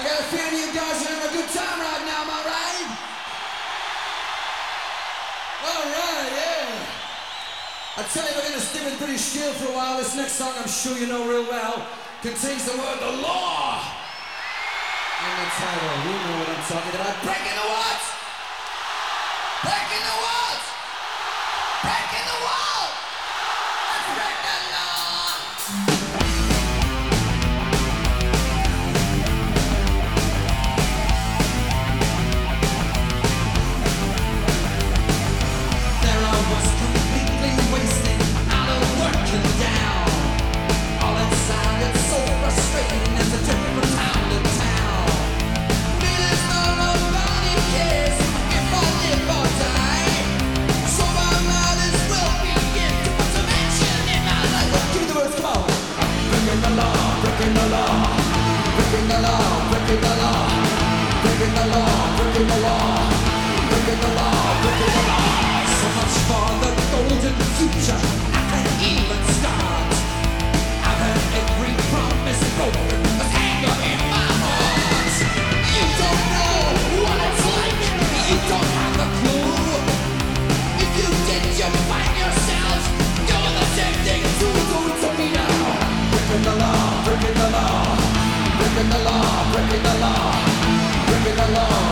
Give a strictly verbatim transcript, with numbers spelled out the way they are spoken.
I got a feeling you guys are having a good time right now, am I right? Alright, yeah. I tell you, we're going to stick with British Steel for a while. This next song, I'm sure you know real well, contains the word the law. And the title, you know what I'm talking about. Breaking the what? Breaking the what? Breaking the wall! Let's break the law! There I was completely wasting, out of working down. All that sounded so frustrating as I took from town to town. Feelings no nobody cares if I live or die. So I might as well begin to put some action in my life. Give me the words, come on. Breaking the law, breaking the law, breaking the law, breaking the law, breaking the law, breaking the law, breaking the law, breaking the law. So much for the golden future, I can't even start. I've had every promise broken, there's anger in my heart. You don't know what it's like, you don't have a clue. If you did, you'd find yourself doing the same thing too. Do it to me now. Breaking the law, breaking the law, breaking the law, breaking the law, breaking the law.